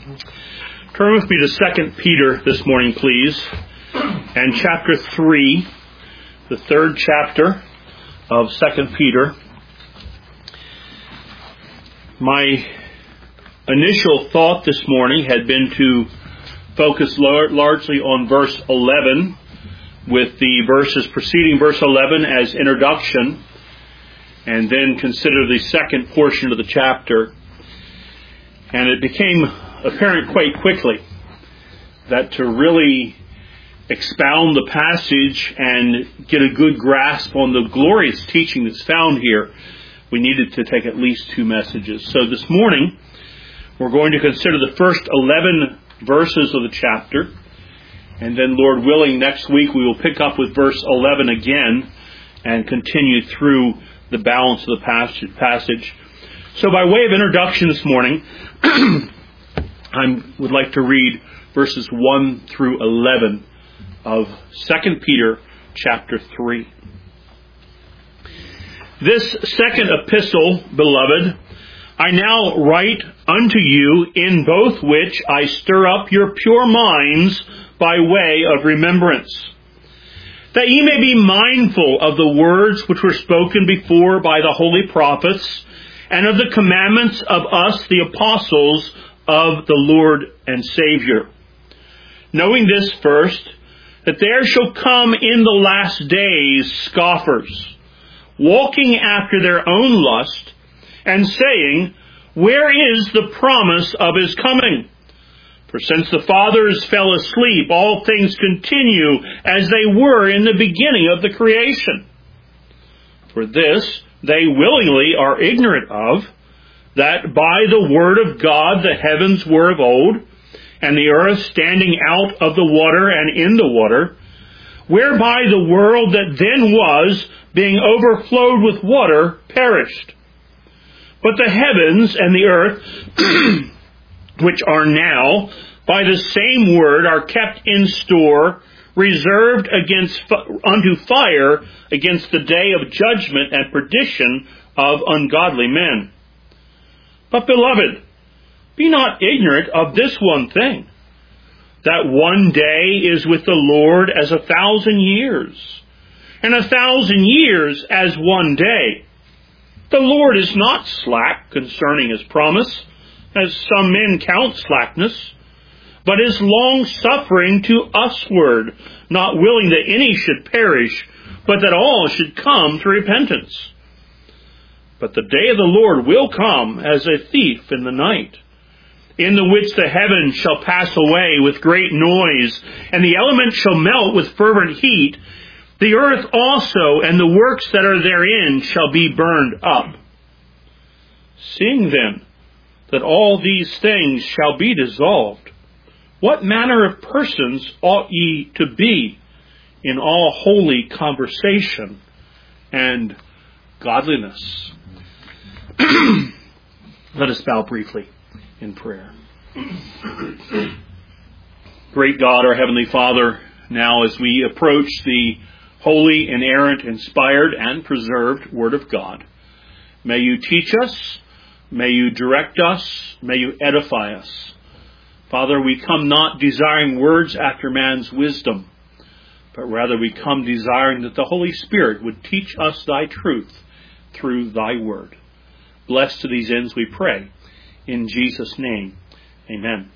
Turn with me to 2 Peter this morning, please, and chapter 3, the third chapter of 2 Peter. My initial thought this morning had been to focus largely on verse 11, with the verses preceding verse 11 as introduction, and then consider the second portion of the chapter. And it became apparent quite quickly that to really expound the passage and get a good grasp on the glorious teaching that's found here, we needed to take at least two messages. So this morning, we're going to consider the first 11 verses of the chapter, and then, Lord willing, next week we will pick up with verse 11 again and continue through the balance of the passage. So by way of introduction this morning, I would like to read verses 1 through 11 of 2 Peter chapter 3. This second epistle, beloved, I now write unto you, in both which I stir up your pure minds by way of remembrance, that ye may be mindful of the words which were spoken before by the holy prophets, and of the commandments of us, the apostles of the Lord and Savior. Knowing this first, that there shall come in the last days scoffers, walking after their own lust, and saying, where is the promise of his coming? For since the fathers fell asleep, all things continue as they were in the beginning of the creation. For this they willingly are ignorant of, that by the word of God the heavens were of old, and the earth standing out of the water and in the water, whereby the world that then was, being overflowed with water, perished. But the heavens and the earth, which are now, by the same word, are kept in store, reserved unto fire against the day of judgment and perdition of ungodly men. But, beloved, be not ignorant of this one thing, that one day is with the Lord as 1,000 years, and 1,000 years as one day. The Lord is not slack concerning his promise, as some men count slackness, but is long-suffering to usward, not willing that any should perish, but that all should come to repentance. But the day of the Lord will come as a thief in the night, in the which the heavens shall pass away with great noise, and the elements shall melt with fervent heat. The earth also and the works that are therein shall be burned up. Seeing then that all these things shall be dissolved, what manner of persons ought ye to be in all holy conversation and godliness? Let us bow briefly in prayer. Great God, our Heavenly Father, now as we approach the holy, inerrant, inspired, and preserved Word of God, may you teach us, may you direct us, may you edify us. Father, we come not desiring words after man's wisdom, but rather we come desiring that the Holy Spirit would teach us thy truth through thy word. Blessed to these ends we pray. In Jesus' name, amen.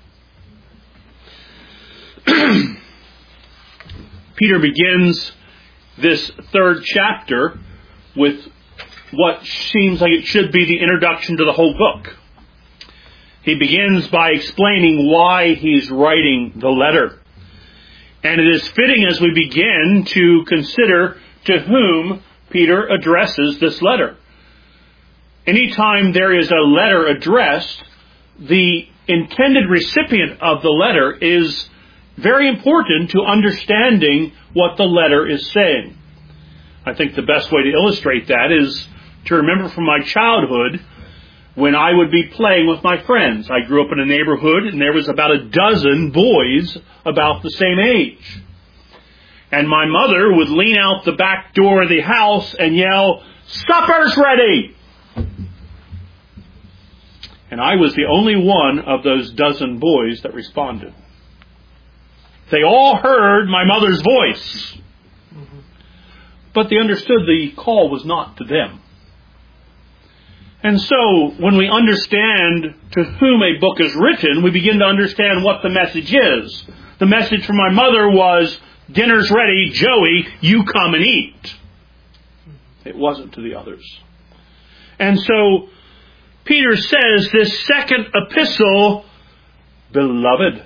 Peter begins this third chapter with what seems like it should be the introduction to the whole book. He begins by explaining why he's writing the letter. And it is fitting as we begin to consider to whom Peter addresses this letter. Anytime there is a letter addressed, the intended recipient of the letter is very important to understanding what the letter is saying. I think the best way to illustrate that is to remember from my childhood when I would be playing with my friends. I grew up in a neighborhood and there was about a dozen boys about the same age. And my mother would lean out the back door of the house and yell, "Supper's ready!" And I was the only one of those dozen boys that responded. They all heard my mother's voice. But they understood the call was not to them. And so, when we understand to whom a book is written, we begin to understand what the message is. The message from my mother was, dinner's ready, Joey, you come and eat. It wasn't to the others. And so, Peter says this second epistle, beloved.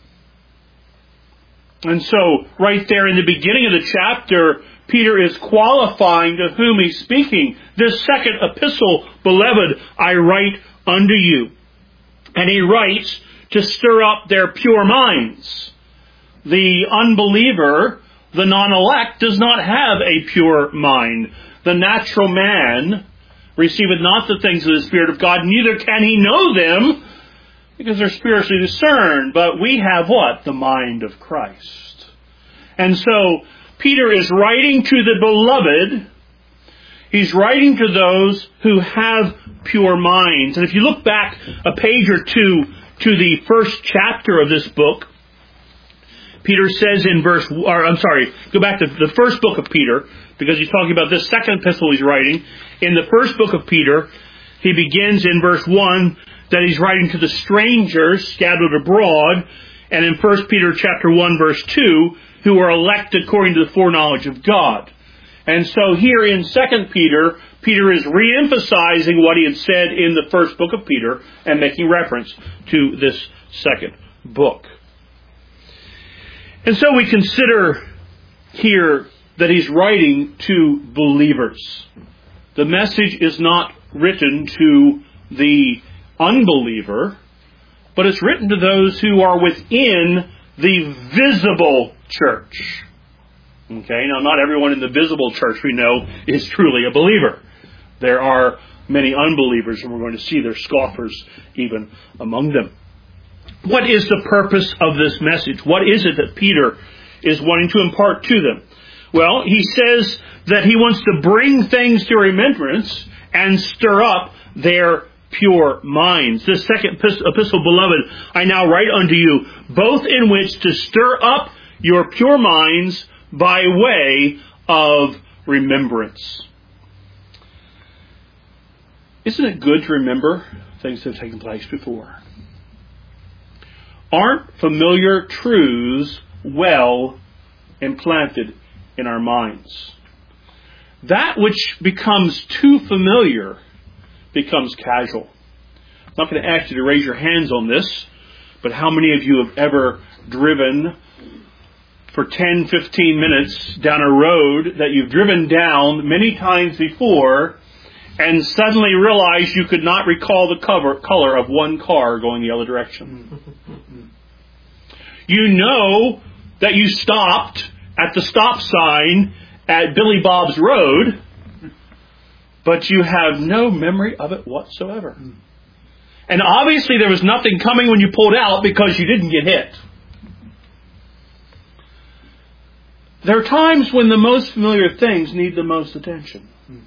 And so, right there in the beginning of the chapter, Peter is qualifying to whom he's speaking. This second epistle, beloved, I write unto you. And he writes to stir up their pure minds. The unbeliever, the non-elect, does not have a pure mind. The natural man receiveth not the things of the Spirit of God, neither can he know them, because they're spiritually discerned. But we have what? The mind of Christ. And so, Peter is writing to the beloved. He's writing to those who have pure minds. And if you look back a page or two to the first chapter of this book, Peter says in go back to the first book of Peter, because he's talking about this second epistle he's writing. In the first book of Peter, he begins in verse 1 that he's writing to the strangers scattered abroad, and in 1 Peter chapter 1 verse 2, who are elect according to the foreknowledge of God. And so here in 2 Peter, Peter is re-emphasizing what he had said in the first book of Peter and making reference to this second book. And so we consider here that he's writing to believers. The message is not written to the unbeliever, but it's written to those who are within the visible church. Okay, now not everyone in the visible church we know is truly a believer. There are many unbelievers, and we're going to see there's scoffers even among them. What is the purpose of this message? What is it that Peter is wanting to impart to them? Well, he says that he wants to bring things to remembrance and stir up their pure minds. This second epistle, beloved, I now write unto you, both in which to stir up your pure minds by way of remembrance. Isn't it good to remember things that have taken place before? Aren't familiar truths well implanted in our minds? That which becomes too familiar becomes casual. I'm not going to ask you to raise your hands on this, but how many of you have ever driven for 10, 15 minutes down a road that you've driven down many times before and suddenly realized you could not recall the color of one car going the other direction? You know that you stopped at the stop sign at Billy Bob's Road, but you have no memory of it whatsoever. And obviously there was nothing coming when you pulled out because you didn't get hit. There are times when the most familiar things need the most attention.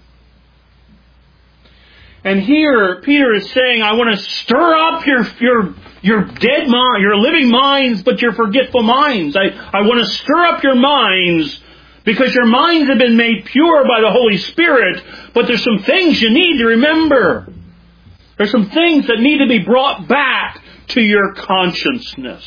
And here, Peter is saying, I want to stir up your dead mind, your living minds, but your forgetful minds. I want to stir up your minds because your minds have been made pure by the Holy Spirit, but there's some things you need to remember. There's some things that need to be brought back to your consciousness.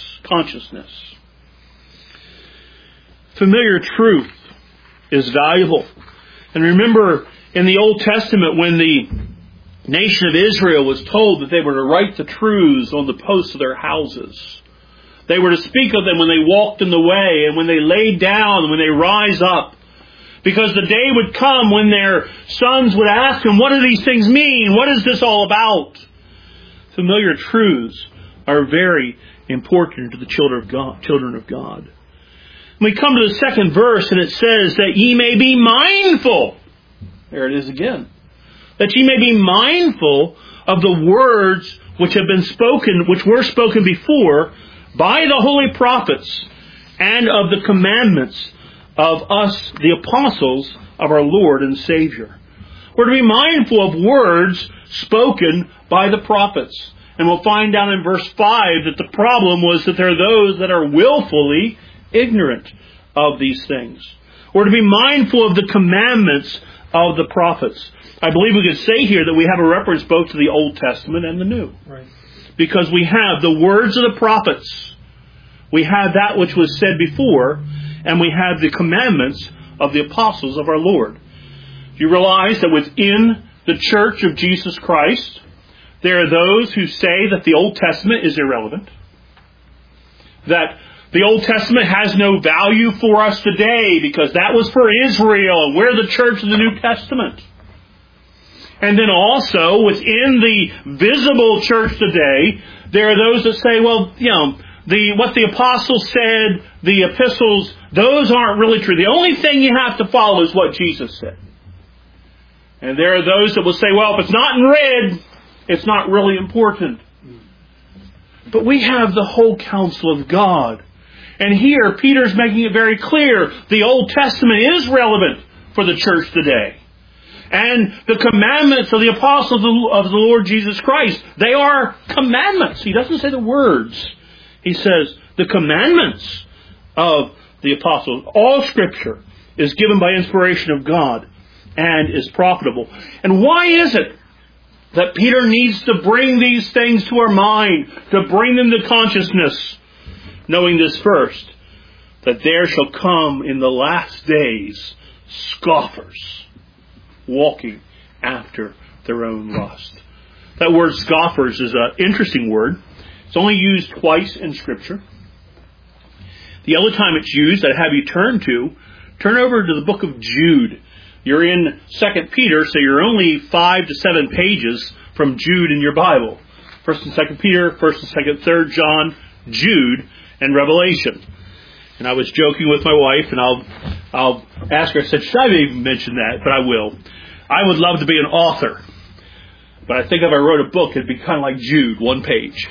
Familiar truth is valuable. And remember, in the Old Testament, when the nation of Israel was told that they were to write the truths on the posts of their houses, they were to speak of them when they walked in the way and when they laid down and when they rise up. Because the day would come when their sons would ask them, what do these things mean? What is this all about? Familiar truths are very important to the children of God. We come to the second verse and it says that ye may be mindful. There it is again. That ye may be mindful of the words which have been spoken, which were spoken before by the holy prophets, and of the commandments of us, the apostles of our Lord and Savior. We're to be mindful of words spoken by the prophets. And we'll find down in verse 5 that the problem was that there are those that are willfully ignorant of these things. We're to be mindful of the commandments of the prophets. I believe we could say here that we have a reference both to the Old Testament and the New. Right. Because we have the words of the prophets. We have that which was said before, and we have the commandments of the apostles of our Lord. Do you realize that within the church of Jesus Christ, there are those who say that the Old Testament is irrelevant? That the Old Testament has no value for us today because that was for Israel. We're the church of the New Testament. And then also, within the visible church today, there are those that say, well, what the apostles said, the epistles, those aren't really true. The only thing you have to follow is what Jesus said. And there are those that will say, well, if it's not in red, it's not really important. But we have the whole counsel of God. And here, Peter's making it very clear, the Old Testament is relevant for the church today. And the commandments of the apostles of the Lord Jesus Christ, they are commandments. He doesn't say the words. He says the commandments of the apostles. All Scripture is given by inspiration of God and is profitable. And why is it that Peter needs to bring these things to our mind, to bring them to consciousness? Knowing this first, that there shall come in the last days scoffers, walking after their own lust. That word scoffers is an interesting word. It's only used twice in Scripture. The other time it's used, I'd have you turn over to the book of Jude. You're in 2 Peter, so you're only 5 to 7 pages from Jude in your Bible. 1 and 2 Peter, 1 and 2, 3 John, Jude, and Revelation. And I was joking with my wife, and I'll ask her, I said, should I even mention that? But I will. I would love to be an author. But I think if I wrote a book, it'd be kind of like Jude, one page.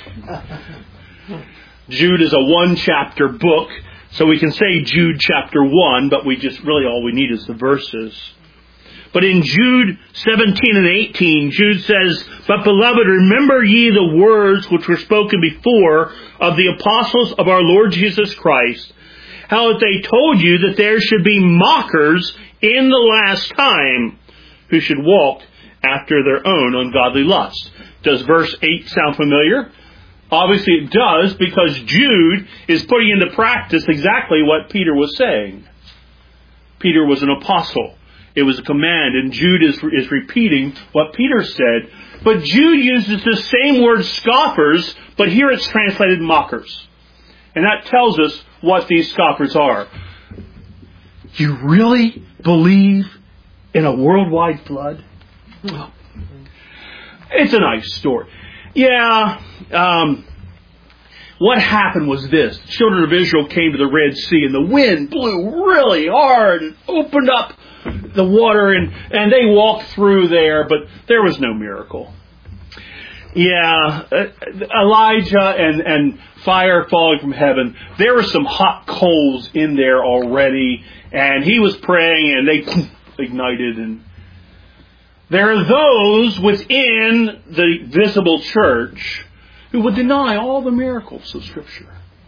Jude is a one-chapter book, so we can say Jude chapter 1, but all we need is the verses. But in Jude 17 and 18, Jude says, "But beloved, remember ye the words which were spoken before of the apostles of our Lord Jesus Christ, how that they told you that there should be mockers in the last time, who should walk after their own ungodly lust." Does verse 8 sound familiar? Obviously it does, because Jude is putting into practice exactly what Peter was saying. Peter was an apostle. It was a command, and Jude is repeating what Peter said. But Jude uses the same word scoffers, but here it's translated mockers. And that tells us what these scoffers are. You really believe in a worldwide flood? Well, it's a nice story. Yeah, what happened was this. The children of Israel came to the Red Sea, and the wind blew really hard and opened up the water, and they walked through there, but there was no miracle. Yeah, Elijah and fire falling from heaven, there were some hot coals in there already, and he was praying, and they ignited. And there are those within the visible church who would deny all the miracles of Scripture.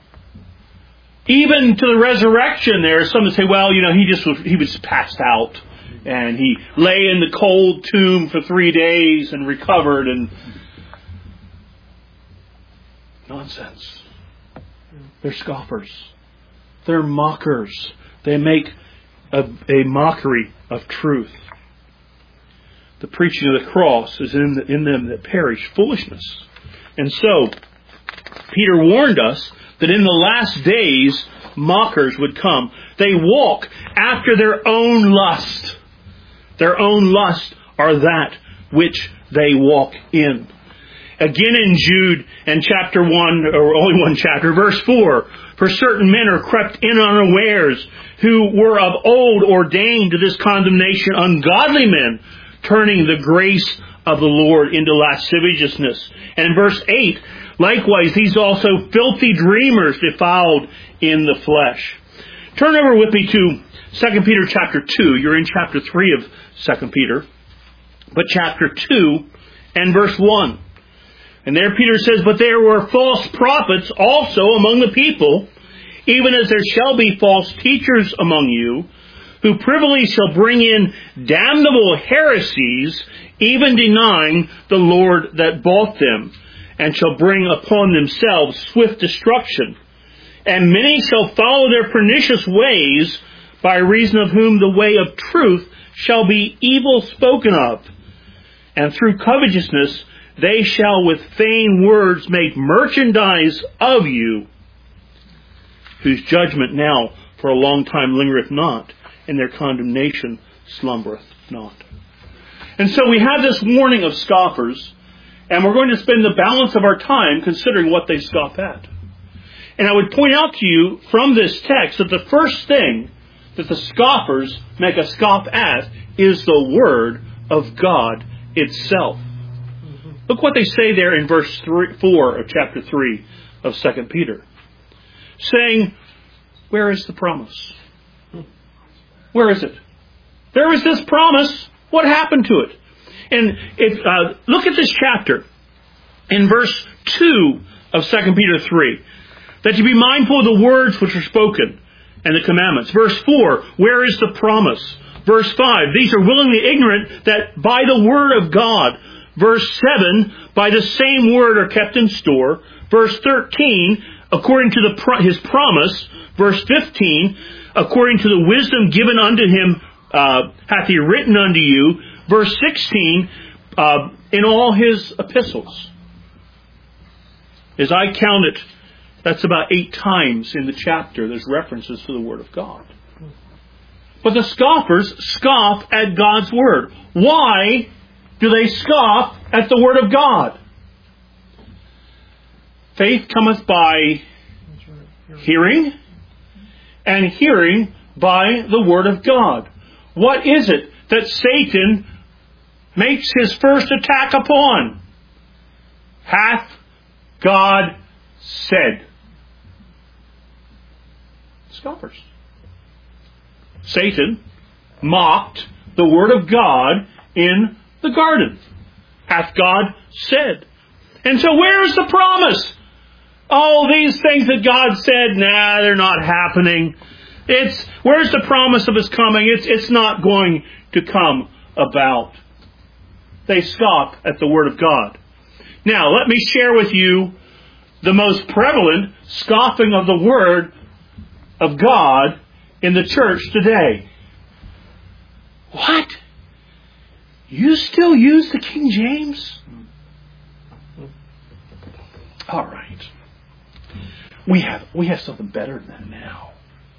Even to the resurrection, there are some that say, well, he was passed out, and he lay in the cold tomb for 3 days and recovered. And nonsense. They're scoffers. They're mockers. They make a mockery of truth. The preaching of the cross is in them that perish foolishness. And so, Peter warned us that in the last days, mockers would come. They walk after their own lust. Their own lust are that which they walk in. Again in Jude and chapter 1, or only one chapter, verse 4, "For certain men are crept in unawares, who were of old ordained to this condemnation, ungodly men, turning the grace of the Lord into lasciviousness." And in verse 8, "Likewise, these also filthy dreamers defiled in the flesh." Turn over with me to 2 Peter chapter 2. You're in chapter 3 of 2 Peter. But chapter 2 and verse 1. And there Peter says, but there were false prophets also among the people, even as there shall be false teachers among you, who privily shall bring in damnable heresies, even denying the Lord that bought them, and shall bring upon themselves swift destruction. And many shall follow their pernicious ways, by reason of whom the way of truth shall be evil spoken of. And through covetousness they shall with vain words make merchandise of you, whose judgment now for a long time lingereth not, and their condemnation slumbereth not. And so we have this warning of scoffers, and we're going to spend the balance of our time considering what they scoff at. And I would point out to you from this text that the first thing that the scoffers make a scoff at is the Word of God itself. Look what they say there in verse 4 of chapter 3 of 2 Peter. Saying, where is the promise? Where is it? There is this promise. What happened to it? And look at this chapter in verse 2 of 2 Peter 3. That you be mindful of the words which are spoken and the commandments. Verse 4, where is the promise? Verse 5, these are willingly ignorant that by the word of God. Verse 7, by the same word are kept in store. Verse 13, according to his promise. Verse 15, according to the wisdom given unto him, hath he written unto you. Verse 16, in all his epistles. As I count it, that's about 8 times in the chapter there's references to the Word of God. But the scoffers scoff at God's Word. Why do they scoff at the Word of God? Faith cometh by hearing, and hearing by the Word of God. What is it that Satan makes his first attack upon? Hath God said? Scoffers. Satan mocked the Word of God in the garden. Hath God said? And so where is the promise? Oh, these things that God said, they're not happening. Where's the promise of His coming? It's not going to come about. They scoff at the Word of God. Now, let me share with you the most prevalent scoffing of the Word of God in the church today. What? You still use the King James? All right. We have something better than that now.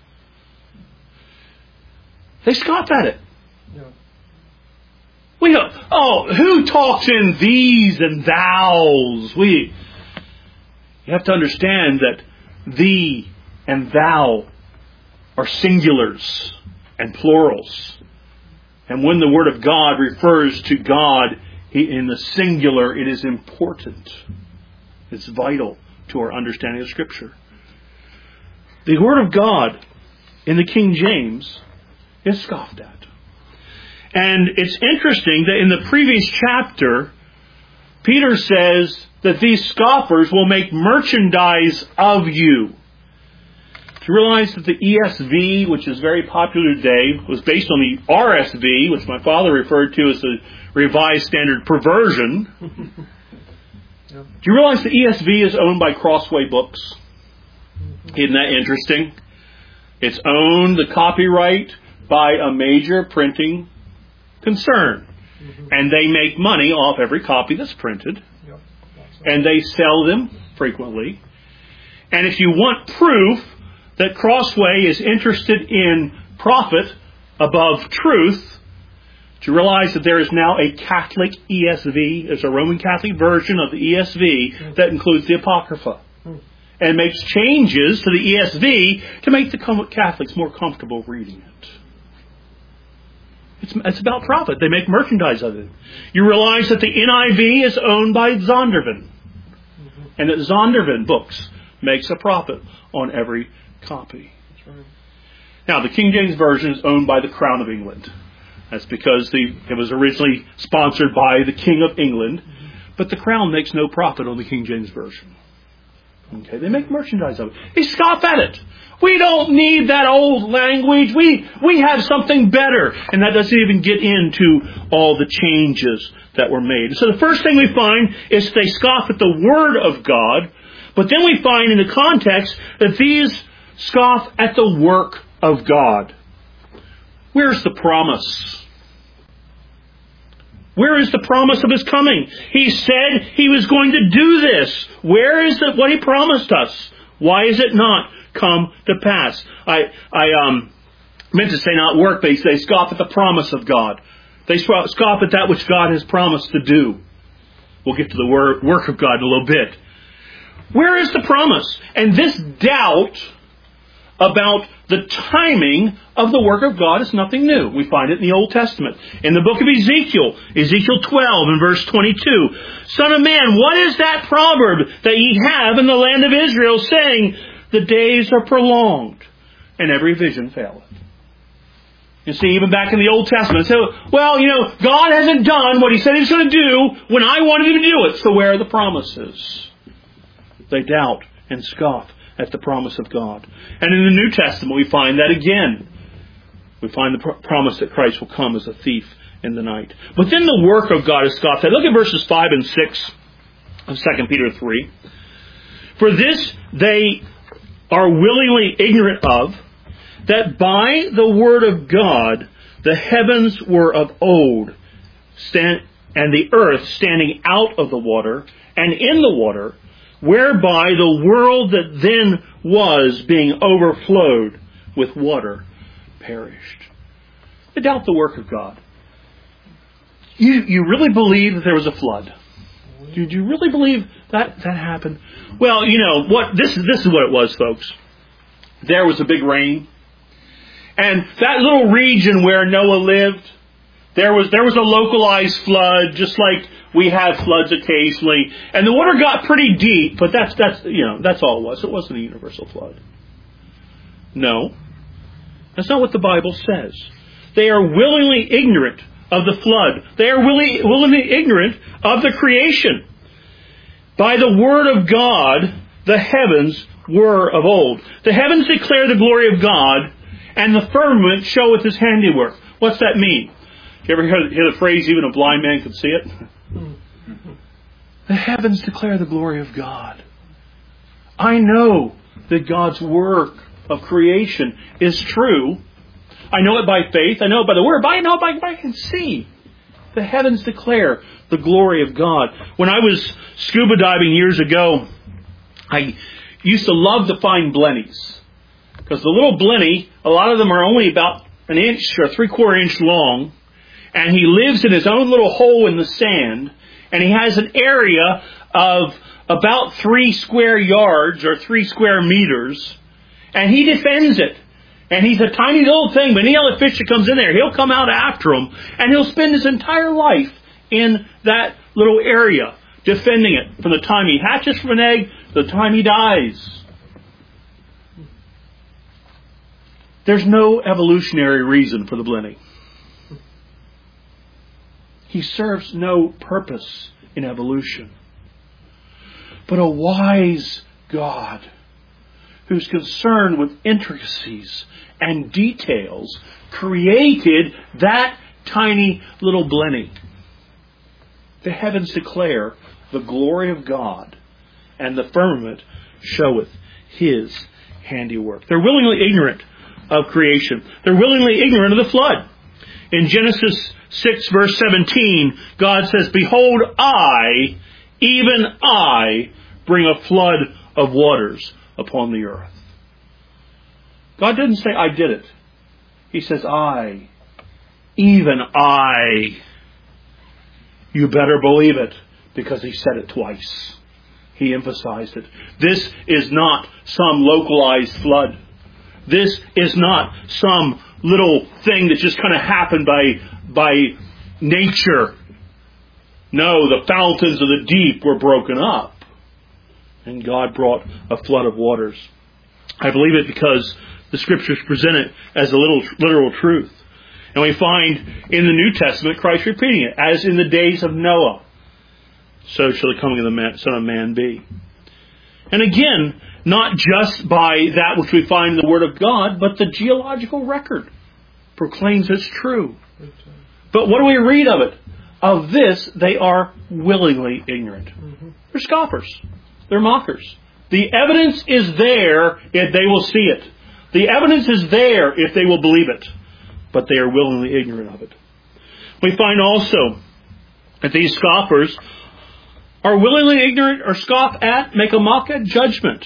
They scoff at it. Yeah. We go, who talks in these and thous? You have to understand that thee and thou are singulars and plurals. And when the Word of God refers to God in the singular, it is important. It's vital to our understanding of Scripture. The Word of God in the King James is scoffed at. And it's interesting that in the previous chapter, Peter says that these scoffers will make merchandise of you. Do you realize that the ESV, which is very popular today, was based on the RSV, which my father referred to as the Revised Standard Perversion? Do you realize the ESV is owned by Crossway Books? Isn't that interesting? It's owned, the copyright, by a major printing concern. And they make money off every copy that's printed. And they sell them frequently. And if you want proof that Crossway is interested in profit above truth, to realize that there is now a Catholic ESV, there's a Roman Catholic version of the ESV that includes the Apocrypha. And makes changes to the ESV to make the Catholics more comfortable reading it. It's about profit. They make merchandise of it. You realize that the NIV is owned by Zondervan. And that Zondervan Books makes a profit on every copy. That's right. Now, the King James Version is owned by the Crown of England. That's because it was originally sponsored by the King of England. But the crown makes no profit on the King James Version. Okay, they make merchandise of it. They scoff at it. We don't need that old language. We have something better. And that doesn't even get into all the changes that were made. So the first thing we find is they scoff at the Word of God. But then we find in the context that these scoff at the work of God. Where's the promise? Where is the promise of His coming? He said He was going to do this. Where is what He promised us? Why is it not come to pass? I meant to say not work, but they scoff at the promise of God. They scoff at that which God has promised to do. We'll get to the work of God in a little bit. Where is the promise? And this doubt about the timing of the work of God is nothing new. We find it in the Old Testament. In the book of Ezekiel, Ezekiel 12 and verse 22, Son of man, what is that proverb that ye have in the land of Israel, saying, the days are prolonged, and every vision faileth? You see, even back in the Old Testament, so, well, God hasn't done what He said He was going to do when I wanted Him to do it, so where are the promises? They doubt and scoff at the promise of God. And in the New Testament, we find that again. We find the promise that Christ will come as a thief in the night. But then the work of God is scoffed at. Look at verses 5 and 6 of 2 Peter 3. For this they are willingly ignorant of, that by the word of God the heavens were of old, and the earth standing out of the water, and in the water, whereby the world that then was, being overflowed with water, perished. They doubt the work of God. You really believe that there was a flood? Did you really believe that happened? Well, what this is what it was, folks. There was a big rain, and that little region where Noah lived, there was a localized flood, just like we have floods occasionally, and the water got pretty deep, but that's all it was. It wasn't a universal flood. No, that's not what the Bible says. They are willingly ignorant of the flood. They are willingly ignorant of the creation. By the word of God, the heavens were of old. The heavens declare the glory of God, and the firmament showeth His handiwork. What's that mean? You ever hear the phrase, even a blind man could see it? The heavens declare the glory of God. I know that God's work of creation is true. I know it by faith. I know it by the Word. But I know it by I can see. The heavens declare the glory of God. When I was scuba diving years ago, I used to love to find blennies. Because the little blenny, a lot of them are only about an inch or 3/4 inch long. And he lives in his own little hole in the sand. And he has an area of about 3 square yards or 3 square meters. And he defends it. And he's a tiny little thing, but any other fish that comes in there, he'll come out after him. And he'll spend his entire life in that little area, defending it from the time he hatches from an egg to the time he dies. There's no evolutionary reason for the blenny. He serves no purpose in evolution. But a wise God, who's concerned with intricacies and details, created that tiny little blenny. The heavens declare the glory of God, and the firmament showeth His handiwork. They're willingly ignorant of creation. They're willingly ignorant of the flood. In Genesis 6 verse 17, God says, Behold, I, even I, bring a flood of waters upon the earth. God didn't say, I did it. He says, I, even I. You better believe it, because He said it twice. He emphasized it. This is not some localized flood. This is not some little thing that just kind of happened by nature. No, the fountains of the deep were broken up, and God brought a flood of waters. I believe it because the Scriptures present it as a literal truth. And we find in the New Testament Christ repeating it, as in the days of Noah. so shall the coming of the Son of Man be. And again, not just by that which we find in the Word of God, but the geological record proclaims it's true. But what do we read of it? Of this, they are willingly ignorant. They're scoffers. They're mockers. The evidence is there if they will see it. The evidence is there if they will believe it. But they are willingly ignorant of it. We find also that these scoffers are willingly ignorant or scoff at, make a mock at judgment.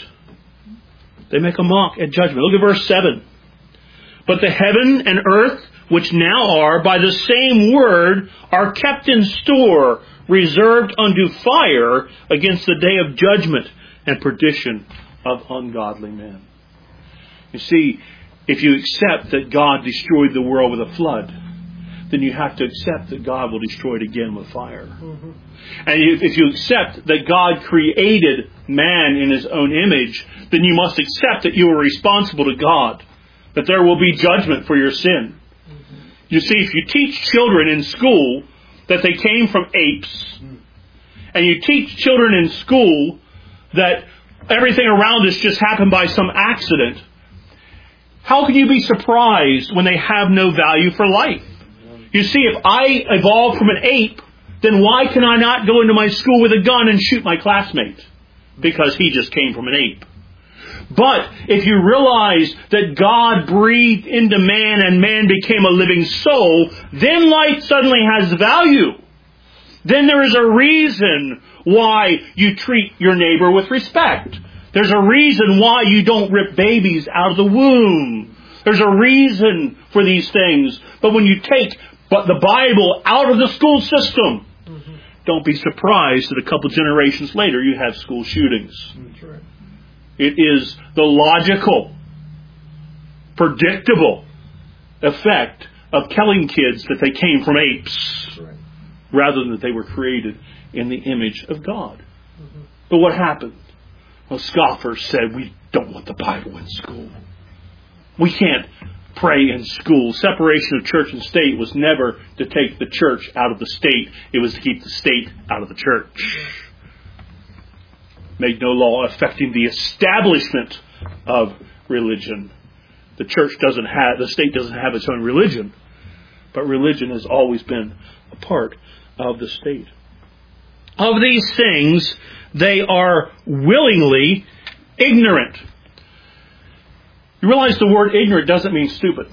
They make a mock at judgment. Look at verse 7. But the heaven and earth, which now are, by the same word, are kept in store, reserved unto fire against the day of judgment and perdition of ungodly men. You see, if you accept that God destroyed the world with a flood, then you have to accept that God will destroy it again with fire. And if you accept that God created man in His own image, then you must accept that you are responsible to God, that there will be judgment for your sin. You see, if you teach children in school that they came from apes, and you teach children in school that everything around us just happened by some accident, how can you be surprised when they have no value for life? You see, if I evolved from an ape, then why can I not go into my school with a gun and shoot my classmate? Because he just came from an ape. But if you realize that God breathed into man and man became a living soul, then life suddenly has value. Then there is a reason why you treat your neighbor with respect. There's a reason why you don't rip babies out of the womb. There's a reason for these things. But when you take the Bible out of the school system, don't be surprised that a couple generations later you have school shootings. That's right. It is the logical, predictable effect of telling kids that they came from apes, right, rather than that they were created in the image of God. But what happened? Well, scoffers said, we don't want the Bible in school. We can't pray in school. Separation of church and state was never to take the church out of the state. It was to keep the state out of the church. Made no law affecting the establishment of religion. The state doesn't have its own religion, but religion has always been a part of the state. Of these things, they are willingly ignorant. You realize the word ignorant doesn't mean stupid.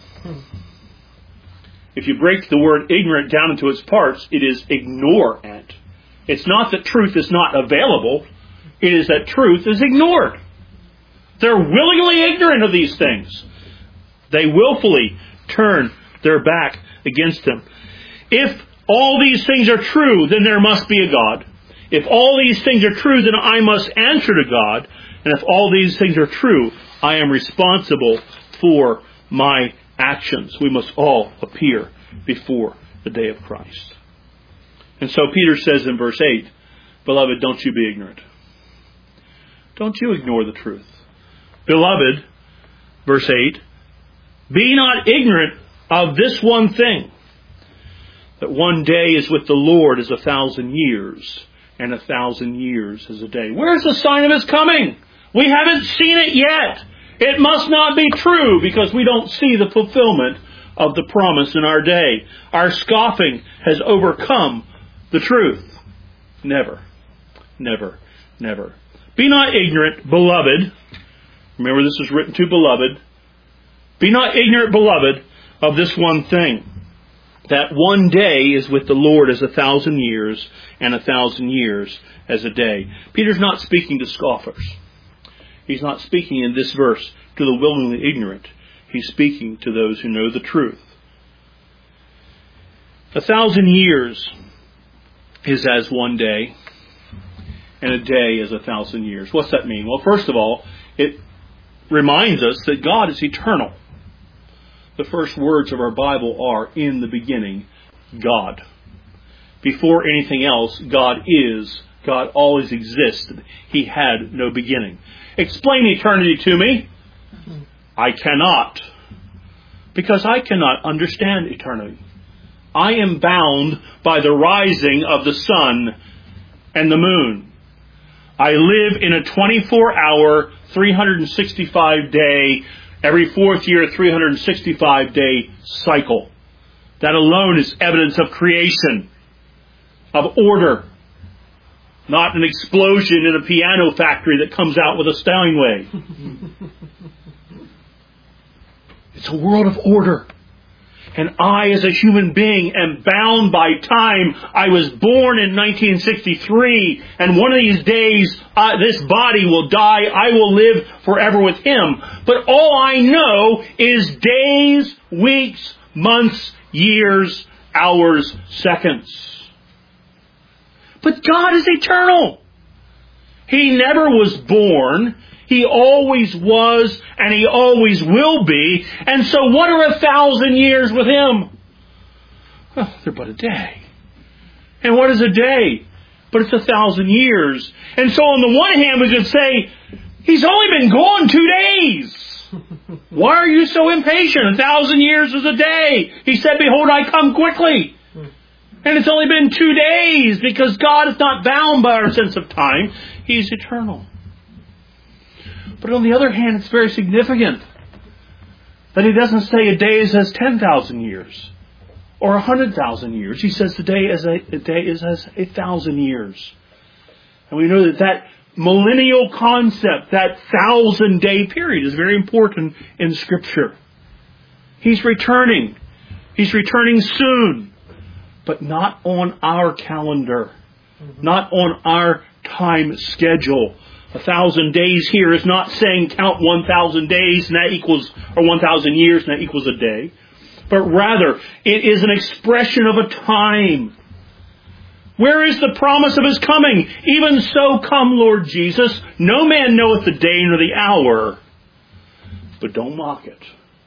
If you break the word ignorant down into its parts, it is ignorant. It's not that truth is not available. It is that truth is ignored. They're willingly ignorant of these things. They willfully turn their back against them. If all these things are true, then there must be a God. If all these things are true, then I must answer to God. And if all these things are true, I am responsible for my actions. We must all appear before the day of Christ. And so Peter says in verse 8, Beloved, don't you be ignorant. Don't you ignore the truth. Beloved, verse 8, be not ignorant of this one thing, that one day is with the Lord as 1,000 years, and 1,000 years as a day. Where's the sign of His coming? We haven't seen it yet. It must not be true because we don't see the fulfillment of the promise in our day. Our scoffing has overcome the truth. Never, never, never. Be not ignorant, beloved. Remember, this is written to beloved. Be not ignorant, beloved, of this one thing, that one day is with the Lord as 1,000 years, and 1,000 years as a day. Peter's not speaking to scoffers. He's not speaking in this verse to the willingly ignorant. He's speaking to those who know the truth. 1,000 years is as one day, and a day is 1,000 years. What's that mean? Well, first of all, it reminds us that God is eternal. The first words of our Bible are, in the beginning, God. Before anything else, God is. God always existed. He had no beginning. Explain eternity to me. I cannot. Because I cannot understand eternity. I am bound by the rising of the sun and the moon. I live in a 24-hour, 365-day, every fourth year, 365-day cycle. That alone is evidence of creation, of order, not an explosion in a piano factory that comes out with a Steinway. It's a world of order. And I, as a human being, am bound by time. I was born in 1963, and one of these days, this body will die. I will live forever with Him. But all I know is days, weeks, months, years, hours, seconds. But God is eternal. He never was born. He always was, and He always will be. And so what are 1,000 years with Him? Well, they're but a day. And what is a day? But it's 1,000 years. And so on the one hand, we could say, He's only been gone 2 days. Why are you so impatient? 1,000 years is a day. He said, behold, I come quickly. And it's only been 2 days, because God is not bound by our sense of time. He's eternal. But on the other hand, it's very significant that He doesn't say a day is as 10,000 years or 100,000 years. He says a day is as 1,000 years. And we know that millennial concept, that 1,000-day period, is very important in Scripture. He's returning. He's returning soon, but not on our calendar, not on our time schedule. 1,000 days here is not saying count 1,000 days and that equals, or 1,000 years and that equals a day. But rather, it is an expression of a time. Where is the promise of His coming? Even so come, Lord Jesus. No man knoweth the day nor the hour. But don't mock it.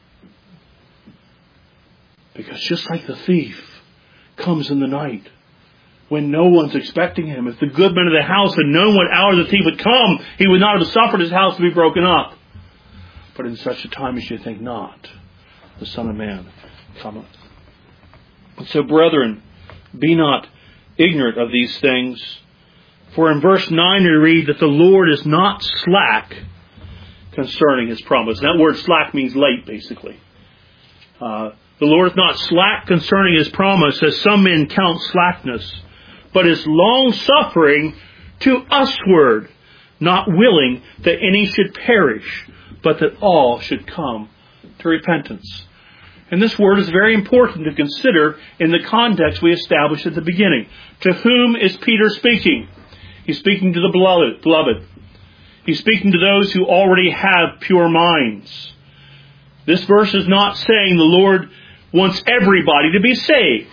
Because just like the thief comes in the night, when no one's expecting him. If the goodman of the house had known what hour the thief would come, he would not have suffered his house to be broken up. But in such a time as you think not, the Son of Man cometh. And so, brethren, be not ignorant of these things. For in verse 9 we read that the Lord is not slack concerning His promise. And that word slack means late, basically. The Lord is not slack concerning His promise, as some men count slackness, but is long-suffering to usward, not willing that any should perish, but that all should come to repentance. And this word is very important to consider in the context we established at the beginning. To whom is Peter speaking? He's speaking to the beloved. He's speaking to those who already have pure minds. This verse is not saying the Lord wants everybody to be saved.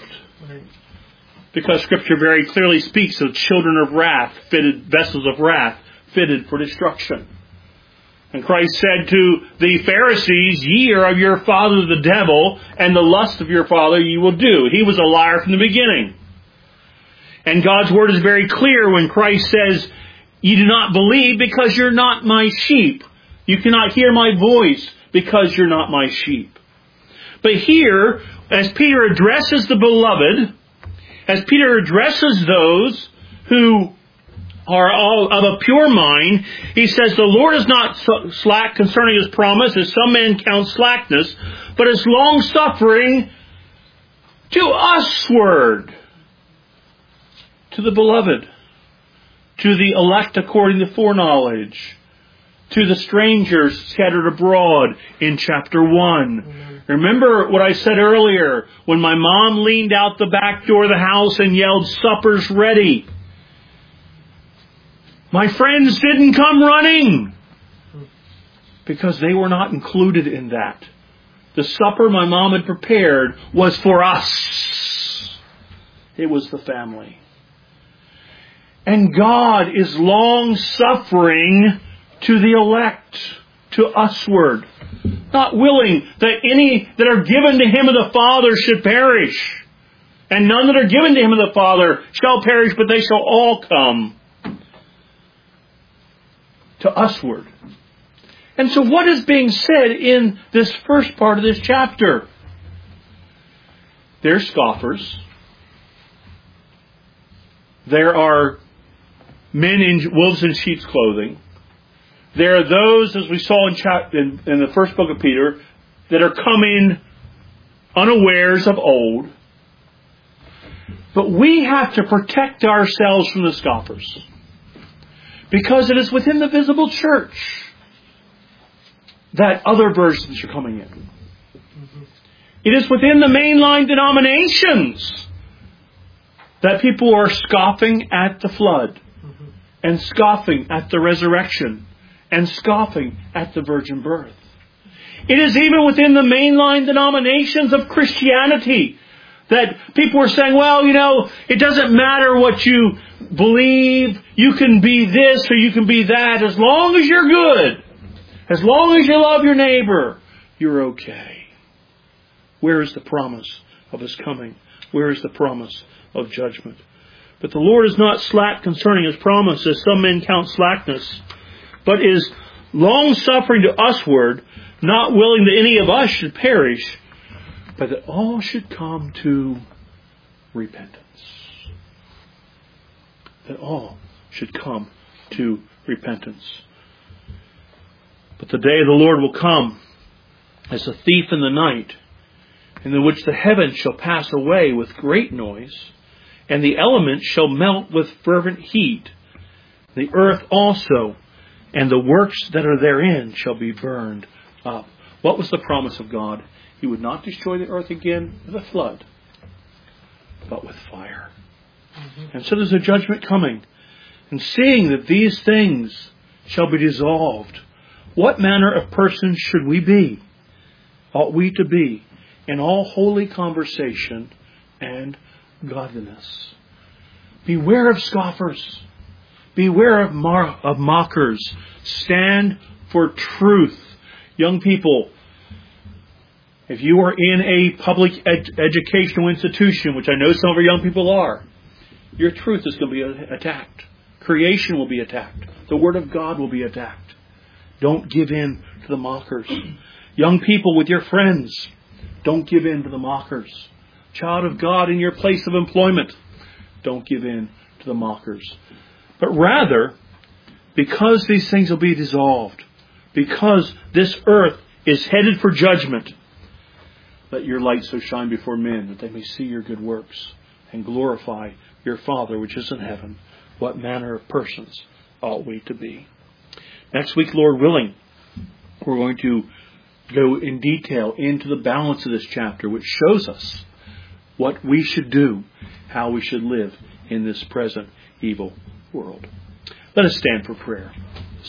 Because Scripture very clearly speaks of children of wrath, vessels of wrath, fitted for destruction. And Christ said to the Pharisees, ye are of your father the devil, and the lust of your father you will do. He was a liar from the beginning. And God's word is very clear when Christ says, you do not believe because you're not my sheep. You cannot hear my voice because you're not my sheep. But here, as Peter addresses the beloved, as Peter addresses those who are all of a pure mind, he says, the Lord is not slack concerning His promise, as some men count slackness, but is long-suffering to usward, to the beloved, to the elect according to foreknowledge, to the strangers scattered abroad in chapter 1. Amen. Remember what I said earlier, when my mom leaned out the back door of the house and yelled, supper's ready. My friends didn't come running because they were not included in that. The supper my mom had prepared was for us. It was the family. And God is long-suffering to the elect, to usward, not willing that any that are given to Him of the Father should perish, and none that are given to Him of the Father shall perish, but they shall all come to usward. And so what is being said in this first part of this chapter? They're scoffers. There are men in wolves in sheep's clothing. There are those, as we saw in the first book of Peter, that are coming unawares of old. But we have to protect ourselves from the scoffers, because it is within the visible church that other versions are coming in. It is within the mainline denominations that people are scoffing at the flood, and scoffing at the resurrection, and scoffing at the virgin birth. It is even within the mainline denominations of Christianity that people are saying, well, it doesn't matter what you believe. You can be this or you can be that. As long as you're good, as long as you love your neighbor, you're okay. Where is the promise of His coming? Where is the promise of judgment? But the Lord is not slack concerning His promise, as some men count slackness, but is long-suffering to usward, not willing that any of us should perish, but that all should come to repentance. That all should come to repentance. But the day of the Lord will come as a thief in the night, in which the heavens shall pass away with great noise, and the elements shall melt with fervent heat. The earth also, and the works that are therein, shall be burned up. What was the promise of God? He would not destroy the earth again with a flood, but with fire. And so there's a judgment coming. And seeing that these things shall be dissolved, what manner of persons should we be? Ought we to be in all holy conversation and godliness? Beware of scoffers. Beware of mockers. Stand for truth. Young people, if you are in a public educational institution, which I know some of our young people are, your truth is going to be attacked. Creation will be attacked. The Word of God will be attacked. Don't give in to the mockers. Young people with your friends, don't give in to the mockers. Child of God in your place of employment, don't give in to the mockers. But rather, because these things will be dissolved, because this earth is headed for judgment, let your light so shine before men that they may see your good works and glorify your Father which is in heaven. What manner of persons ought we to be? Next week, Lord willing, we're going to go in detail into the balance of this chapter, which shows us what we should do, how we should live in this present evil world. Let us stand for prayer.